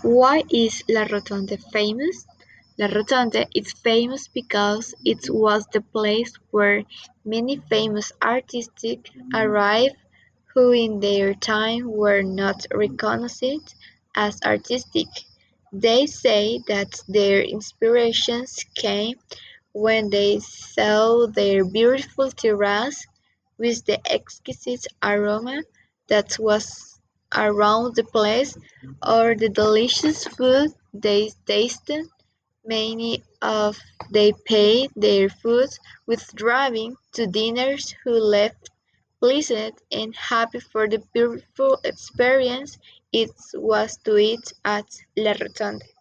Why is La Rotonde famous? La Rotonde is famous because it was the place where many famous artists arrived who in their time were not recognized as artistic. They say that their inspirations came when they saw their beautiful terrace with the exquisite aroma that was around the place, or the delicious food they tasted. Many of they paid their food with driving to dinners who left pleased and happy for the beautiful experience it was to eat at La Rotonde.